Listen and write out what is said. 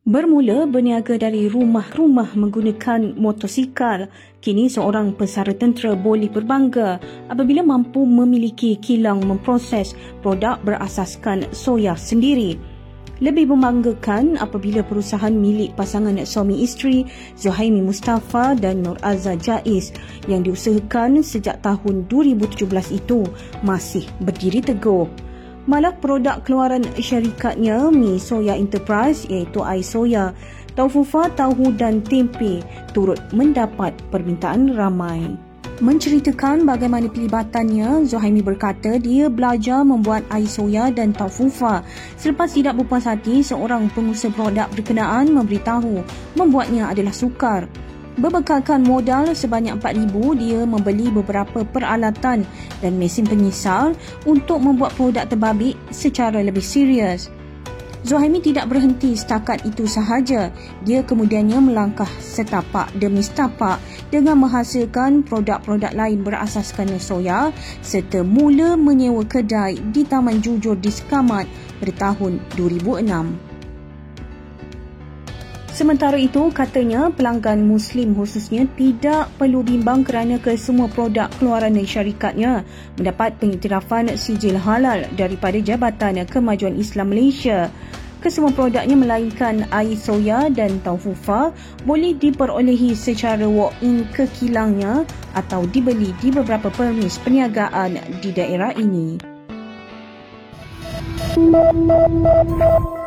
Bermula berniaga dari rumah-rumah menggunakan motosikal, kini seorang pesara tentera boleh berbangga apabila mampu memiliki kilang memproses produk berasaskan soya sendiri. Lebih membanggakan apabila perusahaan milik pasangan suami isteri Zuhaimi Mustafa dan Nur Azza Jaiz yang diusahakan sejak tahun 2017 itu masih berdiri teguh. Malah produk keluaran syarikatnya Mi Soya Enterprise iaitu air soya, taufufa, tahu dan tempe turut mendapat permintaan ramai. Menceritakan bagaimana pelibatannya, Zuhaimi berkata dia belajar membuat air soya dan taufufa selepas tidak berpuas hati seorang pengusaha produk berkenaan memberitahu membuatnya adalah sukar. Berbekalkan modal sebanyak RM4,000, dia membeli beberapa peralatan dan mesin pengisar untuk membuat produk terbabit secara lebih serius. Zuhaimi tidak berhenti setakat itu sahaja. Dia kemudiannya melangkah setapak demi setapak dengan menghasilkan produk-produk lain berasaskan soya serta mula menyewa kedai di Taman Jujur di Sekamat pada tahun 2006. Sementara itu, katanya pelanggan Muslim khususnya tidak perlu bimbang kerana kesemua produk keluaran syarikatnya mendapat pengiktirafan sijil halal daripada Jabatan Kemajuan Islam Malaysia. Kesemua produknya melainkan air soya dan taufufa boleh diperolehi secara walk-in ke kilangnya atau dibeli di beberapa permis perniagaan di daerah ini.